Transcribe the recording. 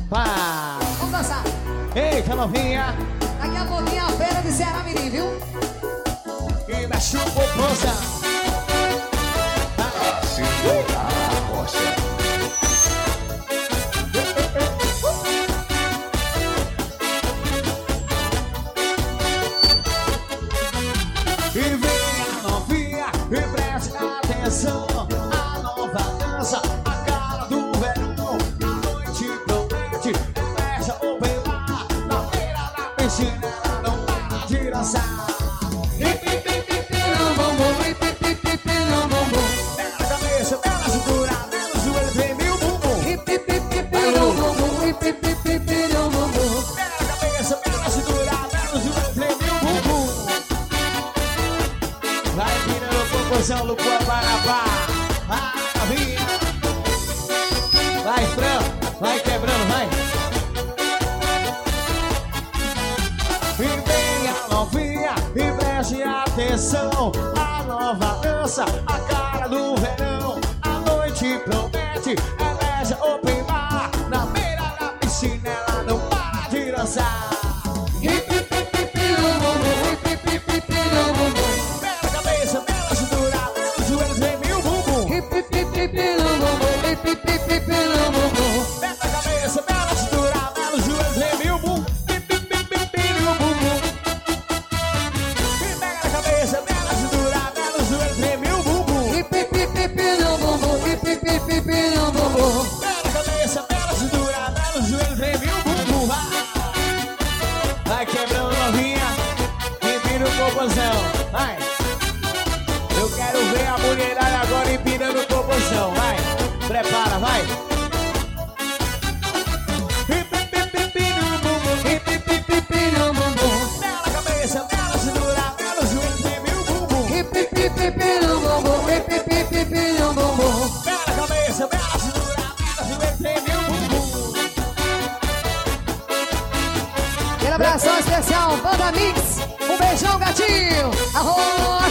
Pá. Vamos dançar. Eita, novinha. Daqui a pouquinho a feira de Ceará Mirim, viu? E mexe o popozão. Assim a rocha. E vem a novinha e preste atenção. A nova dança, a cara do verão. A noite promete, fecha open bar. Na beira da piscina ela não para de dançar. Não bumbum, não bumbum. Pega a cabeça, pega a cintura, pega o joelho, treme o bumbum. Não bumbum, não bumbum. Pega a cabeça, pega a cintura, pega o joelho, treme o bumbum. Vai virando o popozão, Lucua Parapá. A novinha. Vai, Fran, vai quebrando, vai. E vem a novinha e preste atenção. A nova dança, a cara do verão. A noite promete, eleja open bar. Na beira da piscina ela não para de dançar. Pega a cabeça, pega a cintura, pega o joelho, treme o bumbum. Pega a cabeça, pega a cintura, pega o joelho, treme o bumbum. E pega a cabeça, pega a cintura, pega o joelho, treme o bumbum. Pega a cabeça, pega a cintura, pega o joelho, treme o bumbum. Vai quebrando novinha e vira o popozão. Vai. Eu quero ver a mulherada agora empinando o popozão. Vai. Prepara, vai. Pega a cabeça, pega a cintura, pega o joelho, treme o bumbum. Pega a cabeça, pega a cintura, pega o joelho, treme o bumbum. Aquele abração especial, Banda Mix. Um beijão, gatinho. Arroz.